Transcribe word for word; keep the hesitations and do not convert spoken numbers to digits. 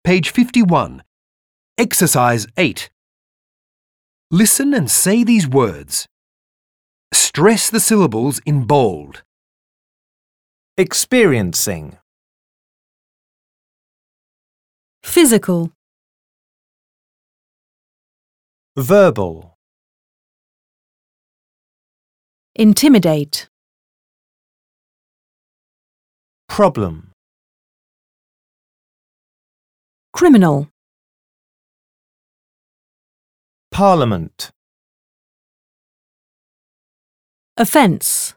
Page fifty-one. Exercise eight. Listen and say these words. Stress the syllables in bold. Experiencing, Physical, verbal, intimidate, problem, criminal, parliament, offence.